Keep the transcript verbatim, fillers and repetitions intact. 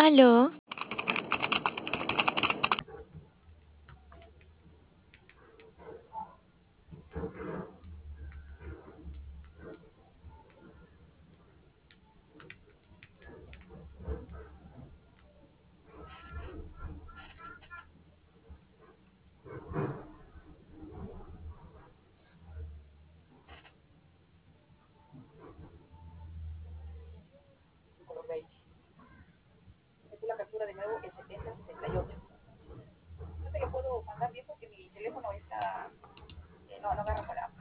Aló, Color beige. Después la captura de nuevo es setenta sesenta y ocho. No te lo puedo mandar bien porque mi teléfono está, eh, no, no agarra para